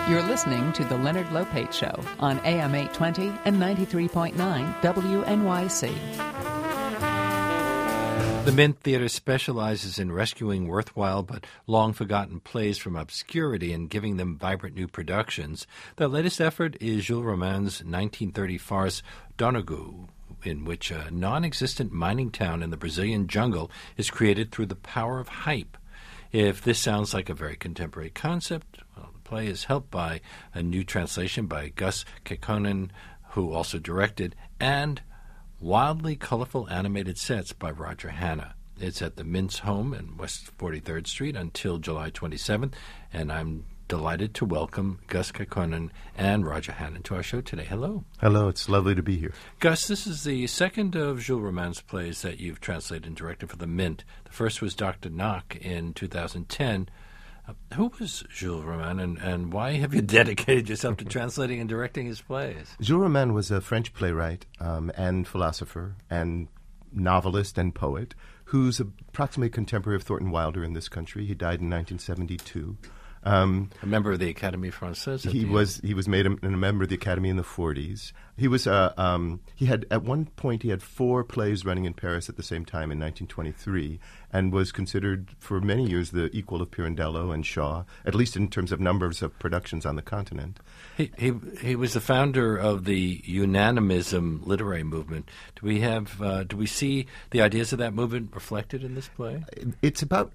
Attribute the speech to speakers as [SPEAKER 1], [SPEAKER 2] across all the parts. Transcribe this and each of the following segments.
[SPEAKER 1] You're listening to The Leonard Lopate Show on AM 820 and 93.9 WNYC.
[SPEAKER 2] The Mint Theatre specializes in rescuing worthwhile but long-forgotten plays from obscurity and giving them vibrant new productions. Their latest effort is Jules Romain's 1930 farce Donegal, in which a non-existent mining town in the Brazilian jungle is created through the power of hype. If this sounds like a very contemporary concept, well, the play is helped by a new translation by Gus Kekkonen, who also directed, and wildly colorful animated sets by Roger Hanna. It's at the Mint's home in West 43rd Street until July 27th, and I'm delighted to welcome Gus Kekkonen and Roger Hanna to our show today. Hello.
[SPEAKER 3] Hello, it's lovely to be here.
[SPEAKER 2] Gus, this is the second of Jules Romain's plays that you've translated and directed for the Mint. The first was Dr. Knock in 2010. Who was Jules Romain, and why have you dedicated yourself to translating and directing his plays?
[SPEAKER 3] Jules Romain was a French playwright and philosopher and novelist and poet who's approximately contemporary of Thornton Wilder in this country. He died in 1972.
[SPEAKER 2] A member of the Académie Française.
[SPEAKER 3] He was made a member of the Academy in the 40s. He was he had at one point he had 4 plays running in Paris at the same time in 1923, and was considered for many years the equal of Pirandello and Shaw, at least in terms of numbers of productions on the continent.
[SPEAKER 2] He was the founder of the unanimism literary movement. Do we see the ideas of that movement reflected in this play?
[SPEAKER 3] It's about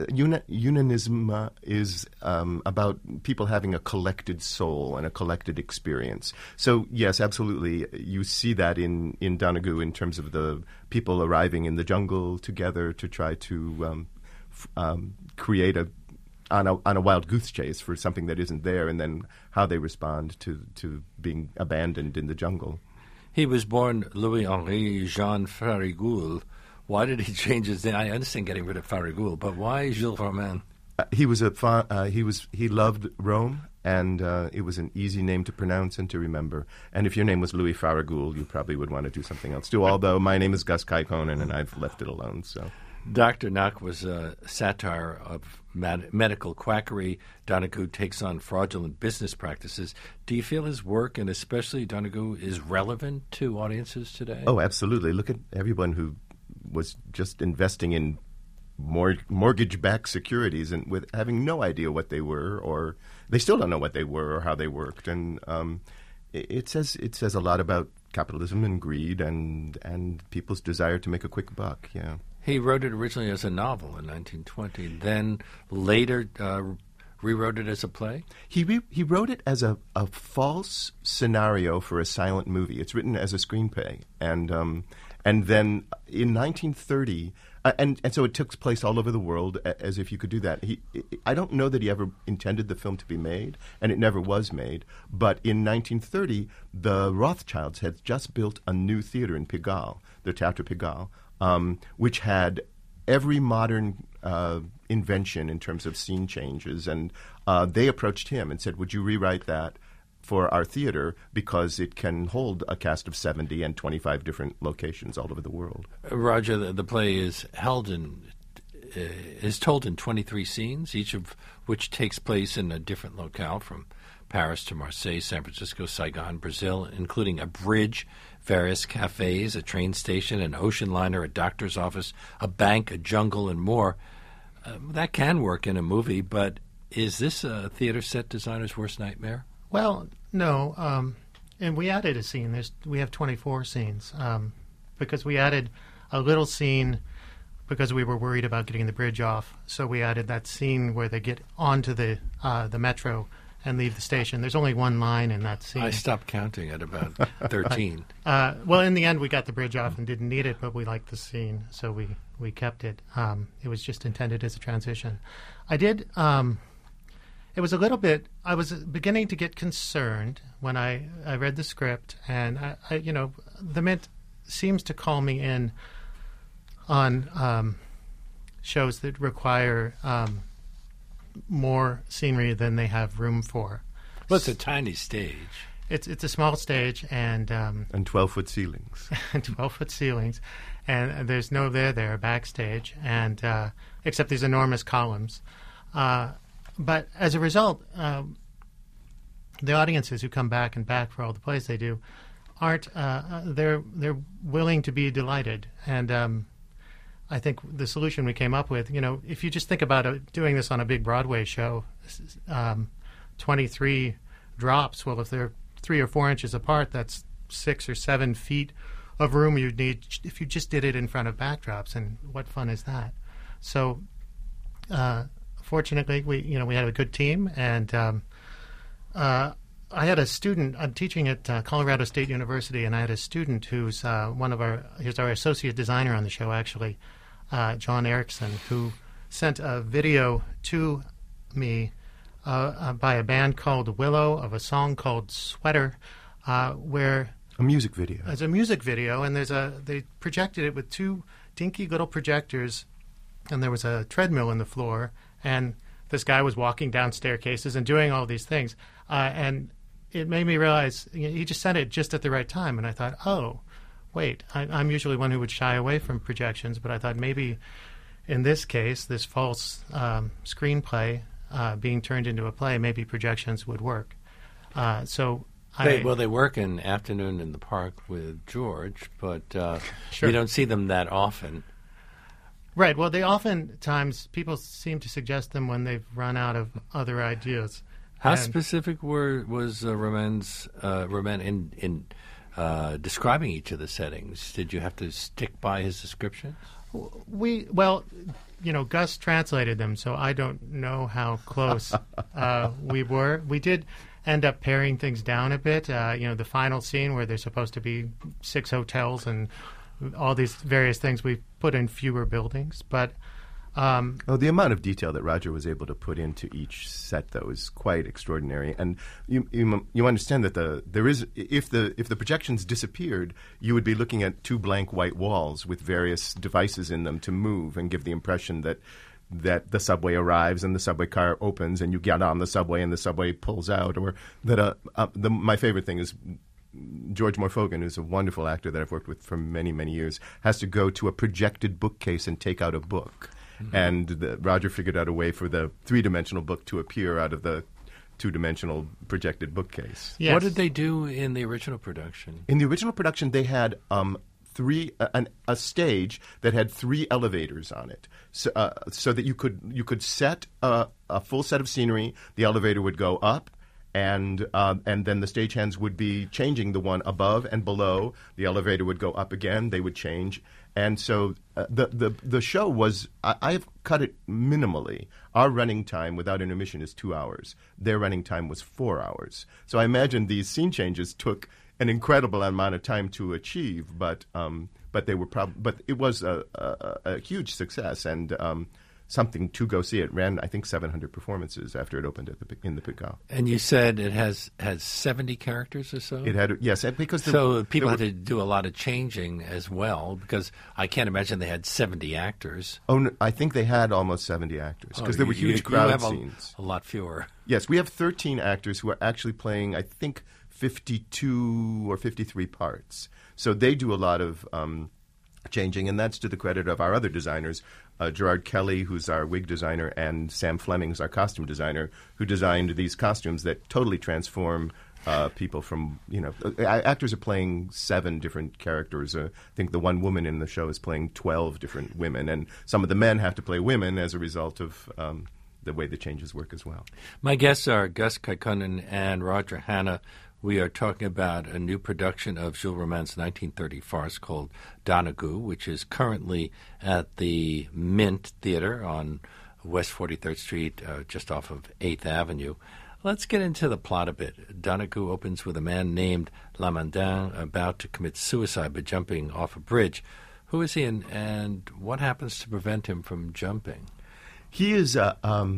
[SPEAKER 3] unionism is about people having a collected soul and a collected experience. So yes, absolutely, you see that in Donegal in terms of the people arriving in the jungle together to try to create on a wild goose chase for something that isn't there, and then how they respond to being abandoned in the jungle.
[SPEAKER 2] He was born Louis-Henri Jean Farigoule. Why did he change his name? I understand getting rid of Farigoule, but why Jules Romain?
[SPEAKER 3] He loved Rome, and it was an easy name to pronounce and to remember. And if your name was Louis Farigoule, you probably would want to do something else too. Although my name is Gus Kekkonen, and I've left it alone. So,
[SPEAKER 2] Dr. Knock was a satire of medical quackery. Donegal takes on fraudulent business practices. Do you feel his work, and especially Donegal, is relevant to audiences today?
[SPEAKER 3] Oh, absolutely. Look at everyone who was just investing in mortgage-backed securities and with having no idea what they were, or they still don't know what they were or how they worked. And it says a lot about capitalism and greed and people's desire to make a quick buck. Yeah.
[SPEAKER 2] He wrote it originally as a novel in 1920, then later rewrote it as a play?
[SPEAKER 3] He wrote it as a false scenario for a silent movie. It's written as a screenplay. And then in 1930, and so it took place all over the world as if you could do that. I don't know that he ever intended the film to be made, and it never was made. But in 1930, the Rothschilds had just built a new theater in Pigalle, the Théâtre Pigalle, which had every modern invention in terms of scene changes. And they approached him and said, would you rewrite that for our theater, because it can hold a cast of 70 and 25 different locations all over the world.
[SPEAKER 2] Roger, the play is told in 23 scenes, each of which takes place in a different locale, from Paris to Marseille, San Francisco, Saigon, Brazil, including a bridge, various cafes, a train station, an ocean liner, a doctor's office, a bank, a jungle, and more. That can work in a movie, but is this a theater set designer's worst nightmare?
[SPEAKER 4] Well, no, and we added a scene. We have 24 scenes because we added a little scene because we were worried about getting the bridge off. So we added that scene where they get onto the metro and leave the station. There's only one line in that scene.
[SPEAKER 2] I stopped counting at about 13.
[SPEAKER 4] Well, in the end, we got the bridge off and didn't need it, but we liked the scene, so we kept it. It was just intended as a transition. I did... It was a little bit. I was beginning to get concerned when I read the script, and I the Mint seems to call me in on shows that require more scenery than they have room for.
[SPEAKER 2] Well, it's a tiny stage.
[SPEAKER 4] It's a small stage, and
[SPEAKER 3] 12-foot ceilings.
[SPEAKER 4] And 12-foot ceilings, and there's no there backstage, and except these enormous columns. But as a result, the audiences who come back and back for all the plays they do aren't they're willing to be delighted. And I think the solution we came up with, if you just think about doing this on a big Broadway show, 23 drops, well, if they're 3 or 4 inches apart, that's 6 or 7 feet of room you'd need if you just did it in front of backdrops. And what fun is that? So fortunately, we had a good team, and I had a student. I'm teaching at Colorado State University, and I had a student who's he's our associate designer on the show, actually, John Erickson, who sent a video to me by a band called Willow of a song called Sweater, where
[SPEAKER 3] a music video.
[SPEAKER 4] It's a music video, and they projected it with 2 dinky little projectors, and there was a treadmill in the floor, and this guy was walking down staircases and doing all these things, and it made me realize he just sent it just at the right time, and I thought, oh, wait, I'm usually one who would shy away from projections, but I thought maybe in this case, this false screenplay being turned into a play, maybe projections would work. They
[SPEAKER 2] work in Afternoon in the Park with George, but
[SPEAKER 4] sure.
[SPEAKER 2] You don't see them that often.
[SPEAKER 4] Right. Well, they oftentimes, people seem to suggest them when they've run out of other ideas.
[SPEAKER 2] How specific was Romain in describing each of the settings? Did you have to stick by his descriptions?
[SPEAKER 4] Gus translated them, so I don't know how close we were. We did end up paring things down a bit. The final scene where there's supposed to be 6 hotels and all these various things, we put in fewer buildings. But
[SPEAKER 3] the amount of detail that Roger was able to put into each set, though, is quite extraordinary. And you understand that if the projections disappeared, you would be looking at 2 blank white walls with various devices in them to move and give the impression that the subway arrives and the subway car opens and you get on the subway and the subway pulls out, or that my favorite thing is George Morfogen, who's a wonderful actor that I've worked with for many, many years, has to go to a projected bookcase and take out a book. Mm-hmm. And Roger figured out a way for the 3-dimensional book to appear out of the 2-dimensional projected bookcase.
[SPEAKER 4] Yes.
[SPEAKER 2] What did they do in the original production?
[SPEAKER 3] In the original production, they had a stage that had 3 elevators on it, so that you could set a full set of scenery. The elevator would go up, and then the stagehands would be changing the one above and below. The elevator would go up again. They would change. And so the show was, I've cut it minimally. Our running time without intermission is 2 hours. Their running time was 4 hours. So I imagine these scene changes took an incredible amount of time to achieve, but they were but it was a huge success, and something to go see. It ran, I think, 700 performances after it opened in the Picard.
[SPEAKER 2] And you said it has 70 characters or so?
[SPEAKER 3] It had, yes, because
[SPEAKER 2] people had to do a lot of changing as well, because I can't imagine they had 70 actors.
[SPEAKER 3] Oh, no, I think they had almost 70 actors, because there were huge crowd scenes.
[SPEAKER 2] A lot fewer.
[SPEAKER 3] Yes, we have 13 actors who are actually playing, I think, 52 or 53 parts. So they do a lot of changing, and that's to the credit of our other designers, Gerard Kelly, who's our wig designer, and Sam Fleming, who's our costume designer, who designed these costumes that totally transform people from, actors are playing 7 different characters. I think the one woman in the show is playing 12 different women, and some of the men have to play women as a result of the way the changes work as well.
[SPEAKER 2] My guests are Gus Kaikkonen and Roger Hanna. We are talking about a new production of Jules Romain's 1930 farce called Donoghue, which is currently at the Mint Theater on West 43rd Street, just off of 8th Avenue. Let's get into the plot a bit. Donoghue opens with a man named Lamandin about to commit suicide by jumping off a bridge. Who is he, and what happens to prevent him from jumping?
[SPEAKER 3] He is a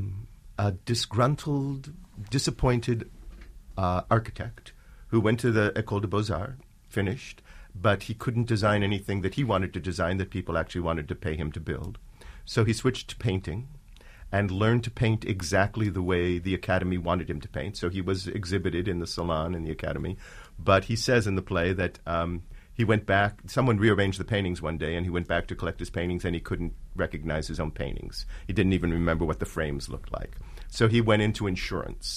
[SPEAKER 3] disgruntled, disappointed architect who went to the École des Beaux-Arts, finished, but he couldn't design anything that he wanted to design that people actually wanted to pay him to build. So he switched to painting and learned to paint exactly the way the Academy wanted him to paint. So he was exhibited in the Salon in the Academy. But he says in the play that he went back, someone rearranged the paintings one day, and he went back to collect his paintings, and he couldn't recognize his own paintings. He didn't even remember what the frames looked like. So he went into insurance.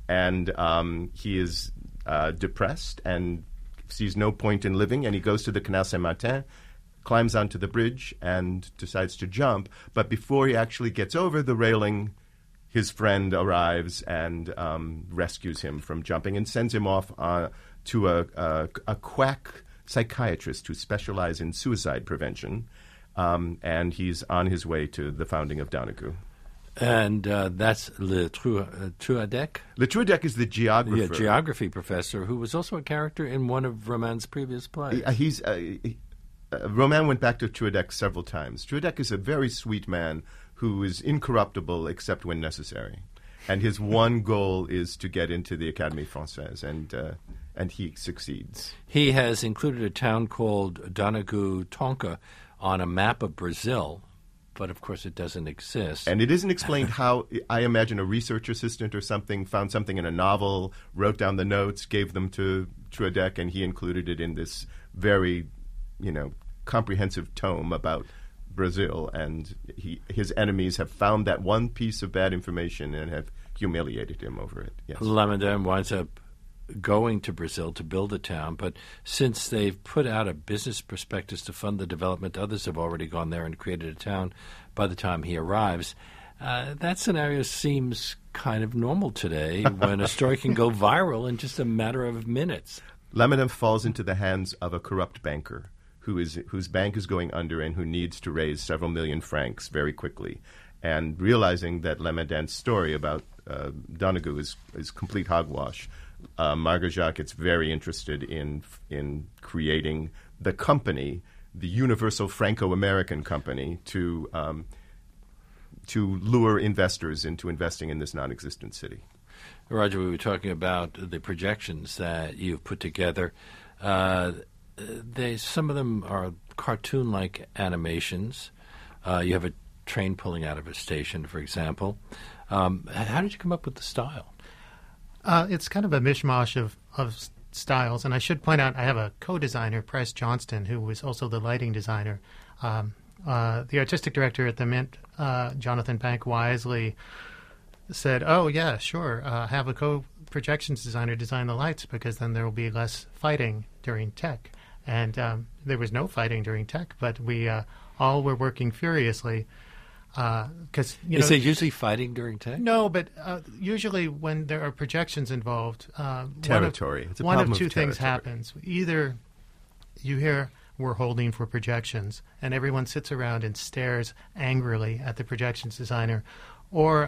[SPEAKER 3] and he is depressed and sees no point in living, and he goes to the Canal Saint-Martin, climbs onto the bridge, and decides to jump. But before he actually gets over the railing, his friend arrives and rescues him from jumping and sends him off to a quack psychiatrist who specializes in suicide prevention, and he's on his way to the founding of Donegal.
[SPEAKER 2] And that's Le Truadec?
[SPEAKER 3] Le Truadec is the geographer.
[SPEAKER 2] Yeah, geography professor, who was also a character in one of Roman's previous plays.
[SPEAKER 3] Roman went back to Truadec several times. Truadec is a very sweet man who is incorruptible except when necessary. And his one goal is to get into the Académie Française, and he succeeds.
[SPEAKER 2] He has included a town called Donegal Tonka on a map of Brazil, but of course it doesn't exist.
[SPEAKER 3] And it isn't explained how. I imagine a research assistant or something found something in a novel, wrote down the notes, gave them to Truadec, and he included it in this very, comprehensive tome about Brazil. And his enemies have found that one piece of bad information and have humiliated him over it. Yes.
[SPEAKER 2] Lamadame winds up going to Brazil to build a town, but since they've put out a business prospectus to fund the development, others have already gone there and created a town by the time he arrives. That scenario seems kind of normal today when a story can go viral in just a matter of minutes.
[SPEAKER 3] Lamadame falls into the hands of a corrupt banker whose bank is going under and who needs to raise several million francs very quickly. And realizing that Lamadame's story about Donegal is complete hogwash, Margot Jacques gets very interested in creating the company, the Universal Franco-American Company, to lure investors into investing in this non-existent city.
[SPEAKER 2] Roger, we were talking about the projections that you've put together. Some of them are cartoon-like animations. You have a train pulling out of a station, for example. How did you come up with the style?
[SPEAKER 4] It's kind of a mishmash of styles, and I should point out I have a co-designer, Price Johnston, who was also the lighting designer. The artistic director at the Mint, Jonathan Bank, wisely said, "Oh yeah, sure, have a co-projections designer design the lights because then there will be less fighting during tech." And there was no fighting during tech, but we all were working furiously. Because
[SPEAKER 2] is there usually fighting during tech?
[SPEAKER 4] No, but usually when there are projections involved,
[SPEAKER 3] territory.
[SPEAKER 4] One of two things happens. Either you hear "we're holding for projections," and everyone sits around and stares angrily at the projections designer, or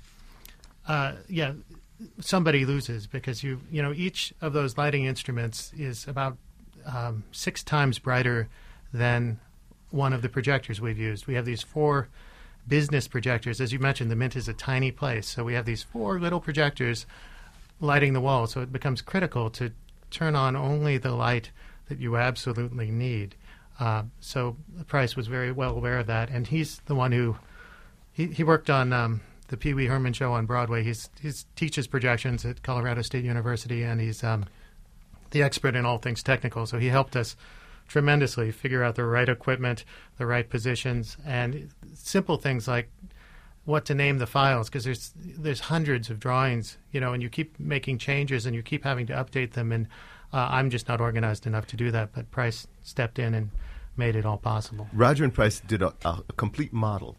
[SPEAKER 4] somebody loses because each of those lighting instruments is about 6 times brighter than one of the projectors we've used. We have these 4 business projectors. As you mentioned, the Mint is a tiny place, so we have these 4 little projectors lighting the wall, so it becomes critical to turn on only the light that you absolutely need. So Price was very well aware of that, and he's the one who he worked on the Pee Wee Herman show on Broadway. He teaches projections at Colorado State University, and he's the expert in all things technical, so he helped us tremendously figure out the right equipment, the right positions, and simple things like what to name the files, because there's hundreds of drawings, and you keep making changes and you keep having to update them, and I'm just not organized enough to do that, but Price stepped in and made it all possible.
[SPEAKER 3] Roger and Price did a complete model,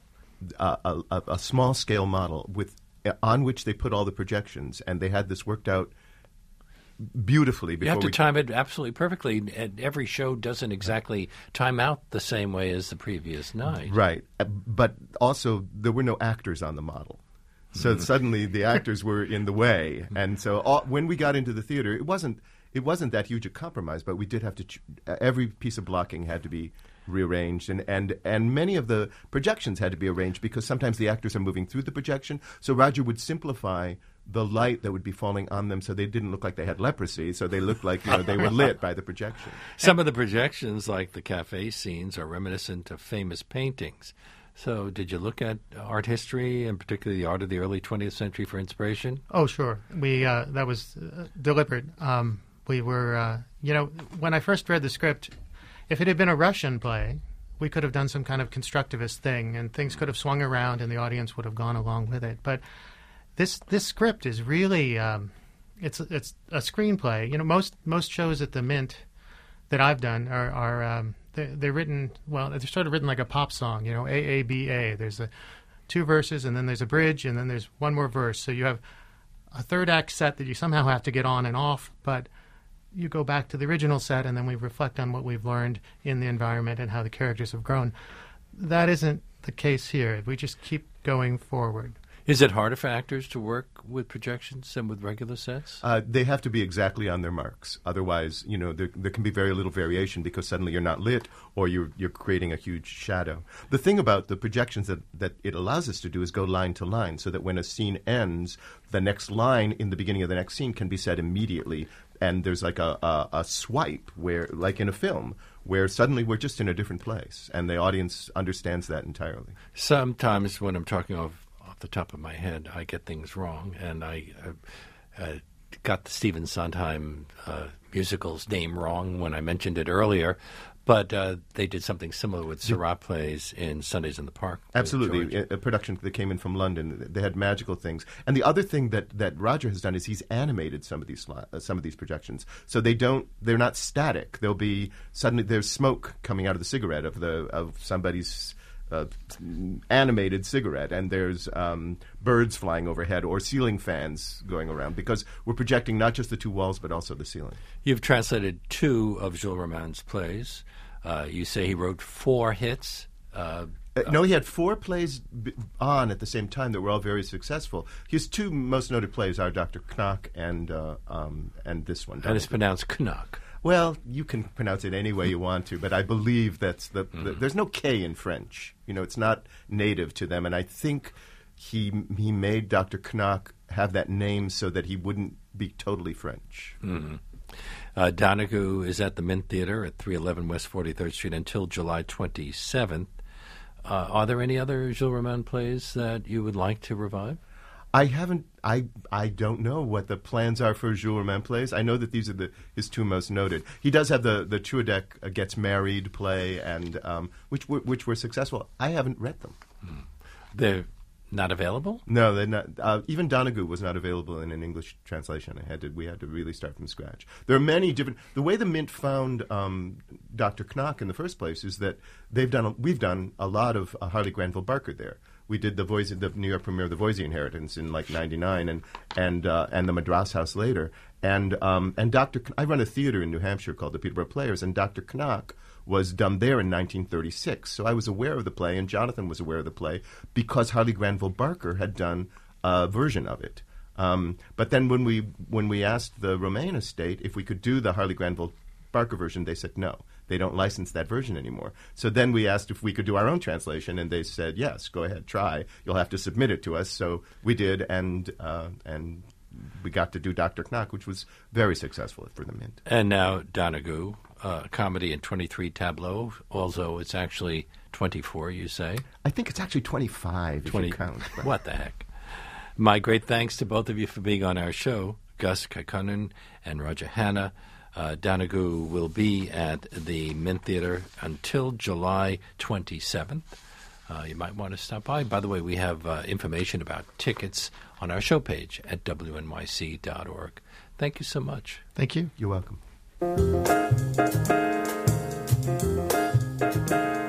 [SPEAKER 3] a small-scale model on which they put all the projections, and they had this worked out beautifully.
[SPEAKER 2] You have to time it absolutely perfectly. And every show doesn't exactly time out the same way as the previous night.
[SPEAKER 3] Right. But also, there were no actors on the model. So suddenly the actors were in the way. And so when we got into the theater, it wasn't that huge a compromise, but we did have to every piece of blocking had to be rearranged, and many of the projections had to be arranged because sometimes the actors are moving through the projection. So Roger would simplify the light that would be falling on them so they didn't look like they had leprosy, so they looked like they were lit by the projection.
[SPEAKER 2] Some of the projections, like the cafe scenes, are reminiscent of famous paintings. So did you look at art history, and particularly the art of the early 20th century, for inspiration?
[SPEAKER 4] Oh, sure. That was deliberate. We were, when I first read the script, if it had been a Russian play, we could have done some kind of constructivist thing, and things could have swung around, and the audience would have gone along with it. But this script is really it's a screenplay. You know, most shows at the Mint that I've done are they're written, well, they're sort of written like a pop song. You know, AABA. There's two verses, and then there's a bridge, and then there's one more verse. So you have a third act set that you somehow have to get on and off, but you go back to the original set, and then we reflect on what we've learned in the environment and how the characters have grown. That isn't the case here. We just keep going forward.
[SPEAKER 2] Is it harder for actors to work with projections than with regular sets?
[SPEAKER 3] They have to be exactly on their marks. Otherwise, you know, there can be very little variation because suddenly you're not lit or you're creating a huge shadow. The thing about the projections that it allows us to do is go line to line, so that when a scene ends, the next line in the beginning of the next scene can be said immediately. And there's like a swipe where, like in a film, where suddenly we're just in a different place, and the audience understands that entirely.
[SPEAKER 2] Sometimes when I'm talking off the top of my head, I get things wrong, and I got the Stephen Sondheim musical's name wrong when I mentioned it earlier. But they did something similar with Seurat plays in Sundays in the Park.
[SPEAKER 3] Absolutely. A production that came in from London. They had magical things. And the other thing that Roger has done is he's animated some of these projections. So they're not static. There'll be suddenly there's smoke coming out of the cigarette of somebody's animated cigarette, and there's birds flying overhead or ceiling fans going around, because we're projecting not just the two walls but also the ceiling.
[SPEAKER 2] You've translated 2 of Jules Romain's plays. You say he wrote 4 hits.
[SPEAKER 3] No, he had 4 plays on at the same time that were all very successful. His 2 most noted plays are Dr. Knock and this one.
[SPEAKER 2] And it's pronounced Knock.
[SPEAKER 3] Well, you can pronounce it any way you want to, but I believe that's there's no K in French. You know, it's not native to them, and I think he made Dr. Knock have that name so that he wouldn't be totally French.
[SPEAKER 2] Mm-hmm. Donoghue is at the Mint Theater at 311 West 43rd Street until July 27th. Are there any other Jules Romain plays that you would like to revive?
[SPEAKER 3] I haven't. I don't know what the plans are for Jules Romain plays. I know that these are his 2 most noted. He does have the Trudeck Gets Married play, and which were successful. I haven't read them.
[SPEAKER 2] They're not available?
[SPEAKER 3] No, they're not. Even Donoghue was not available in an English translation. We had to really start from scratch. There are many different. The way the Mint found Dr. Knock in the first place is that we've done a lot of Harley Granville Barker there. We did the New York premiere of The Voisey Inheritance in like '99, and the Madras House later. And I run a theater in New Hampshire called the Peterborough Players, and Dr. Knock was done there in 1936. So I was aware of the play, and Jonathan was aware of the play because Harley Granville Barker had done a version of it. But then when we asked the Romain estate if we could do the Harley Granville Barker version, they said no. They don't license that version anymore. So then we asked if we could do our own translation, and they said, yes, go ahead, try. You'll have to submit it to us. So we did, and we got to do Dr. Knock, which was very successful for the Mint.
[SPEAKER 2] And now Donoghue, comedy in 23 tableaux, although it's actually 24, you say?
[SPEAKER 3] I think it's actually 25 if you count. But.
[SPEAKER 2] What the heck? My great thanks to both of you for being on our show, Gus Kaikkonen and Roger Hanna. Donoghue will be at the Mint Theater until July 27th. You might want to stop by. By the way, we have information about tickets on our show page at wnyc.org. Thank you so much.
[SPEAKER 4] Thank you.
[SPEAKER 3] You're welcome.